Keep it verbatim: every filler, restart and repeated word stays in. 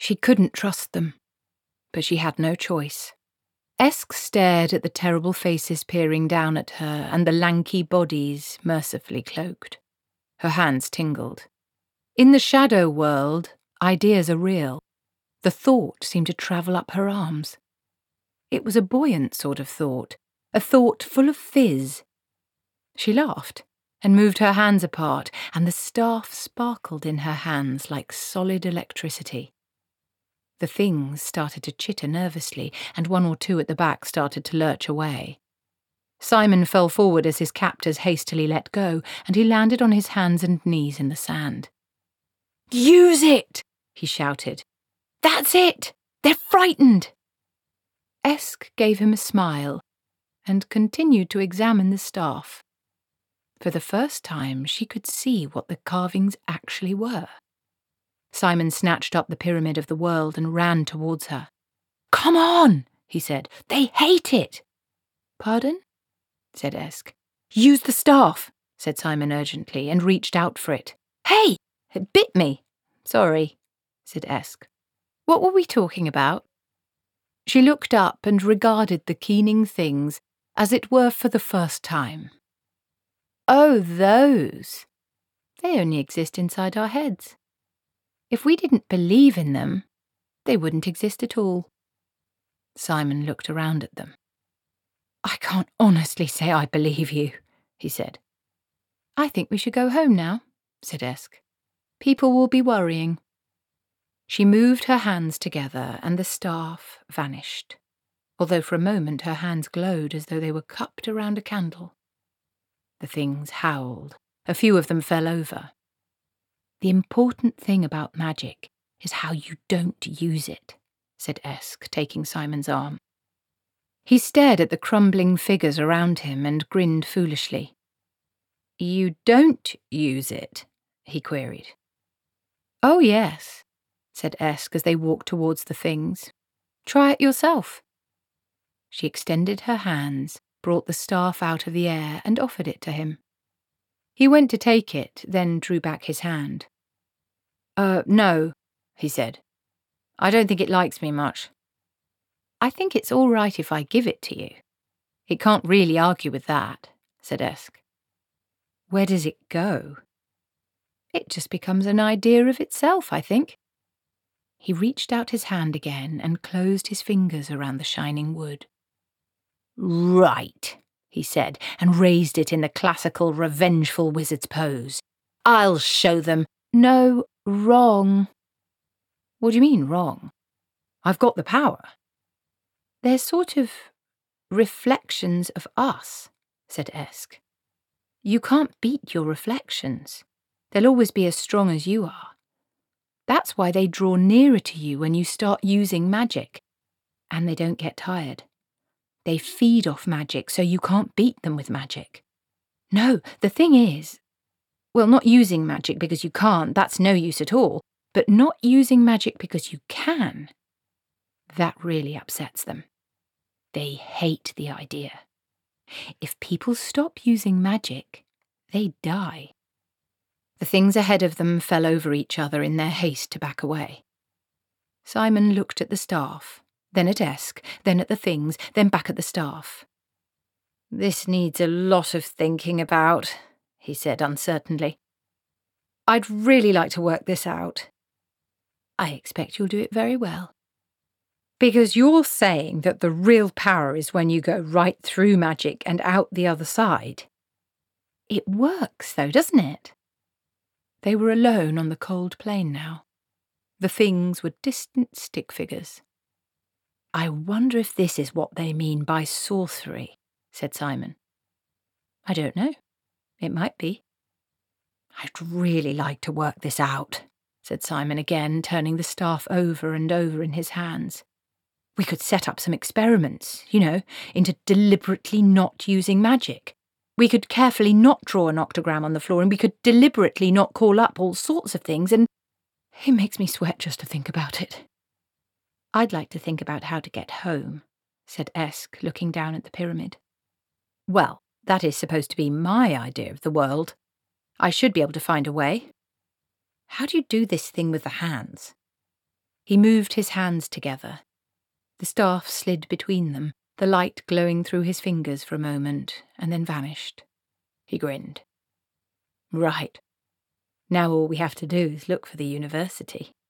She couldn't trust them, but she had no choice. Esk stared at the terrible faces peering down at her and the lanky bodies mercifully cloaked. Her hands tingled. In the shadow world, ideas are real. The thought seemed to travel up her arms. It was a buoyant sort of thought, a thought full of fizz. She laughed and moved her hands apart, and the staff sparkled in her hands like solid electricity. The things started to chitter nervously, and one or two at the back started to lurch away. Simon fell forward as his captors hastily let go, and he landed on his hands and knees in the sand. "Use it!" he shouted. "That's it! They're frightened!" Esk gave him a smile and continued to examine the staff. For the first time, she could see what the carvings actually were. Simon snatched up the Pyramid of the World and ran towards her. "Come on," he said. "They hate it." "Pardon?" said Esk. "Use the staff," said Simon urgently, and reached out for it. "Hey, it bit me." "Sorry," said Esk. "What were we talking about?" She looked up and regarded the keening things as it were for the first time. "Oh, those. They only exist inside our heads. If we didn't believe in them, they wouldn't exist at all." Simon looked around at them. "I can't honestly say I believe you," he said. "I think we should go home now," said Esk. "People will be worrying." She moved her hands together and the staff vanished, although for a moment her hands glowed as though they were cupped around a candle. The things howled. A few of them fell over. "The important thing about magic is how you don't use it," said Esk, taking Simon's arm. He stared at the crumbling figures around him and grinned foolishly. "You don't use it?" he queried. "Oh, yes," said Esk as they walked towards the things. "Try it yourself." She extended her hands, brought the staff out of the air, and offered it to him. He went to take it, then drew back his hand. Uh, no, he said. "I don't think it likes me much." "I think it's all right if I give it to you. It can't really argue with that," said Esk. "Where does it go?" "It just becomes an idea of itself, I think." He reached out his hand again and closed his fingers around the shining wood. "Right," he said, and raised it in the classical revengeful wizard's pose. "I'll show them." "No, wrong." "What do you mean, wrong? I've got the power." "They're sort of reflections of us," said Esk. "You can't beat your reflections. They'll always be as strong as you are. That's why they draw nearer to you when you start using magic. And they don't get tired. They feed off magic, so you can't beat them with magic. No, the thing is, well, not using magic because you can't, that's no use at all, but not using magic because you can, that really upsets them. They hate the idea. If people stop using magic, they die." The things ahead of them fell over each other in their haste to back away. Simon looked at the staff, then at Esk, then at the things, then back at the staff. "This needs a lot of thinking about," he said uncertainly. "I'd really like to work this out." "I expect you'll do it very well." "Because you're saying that the real power is when you go right through magic and out the other side." "It works, though, doesn't it?" They were alone on the cold plain now. The things were distant stick figures. "I wonder if this is what they mean by sorcery," said Simon. "I don't know. It might be." "I'd really like to work this out," said Simon again, turning the staff over and over in his hands. "We could set up some experiments, you know, into deliberately not using magic. We could carefully not draw an octogram on the floor, and we could deliberately not call up all sorts of things, and it makes me sweat just to think about it." "I'd like to think about how to get home," said Esk, looking down at the pyramid. "Well, that is supposed to be my idea of the world. I should be able to find a way. How do you do this thing with the hands?" He moved his hands together. The staff slid between them, the light glowing through his fingers for a moment, and then vanished. He grinned. Right. Now all we have to do is look for the university.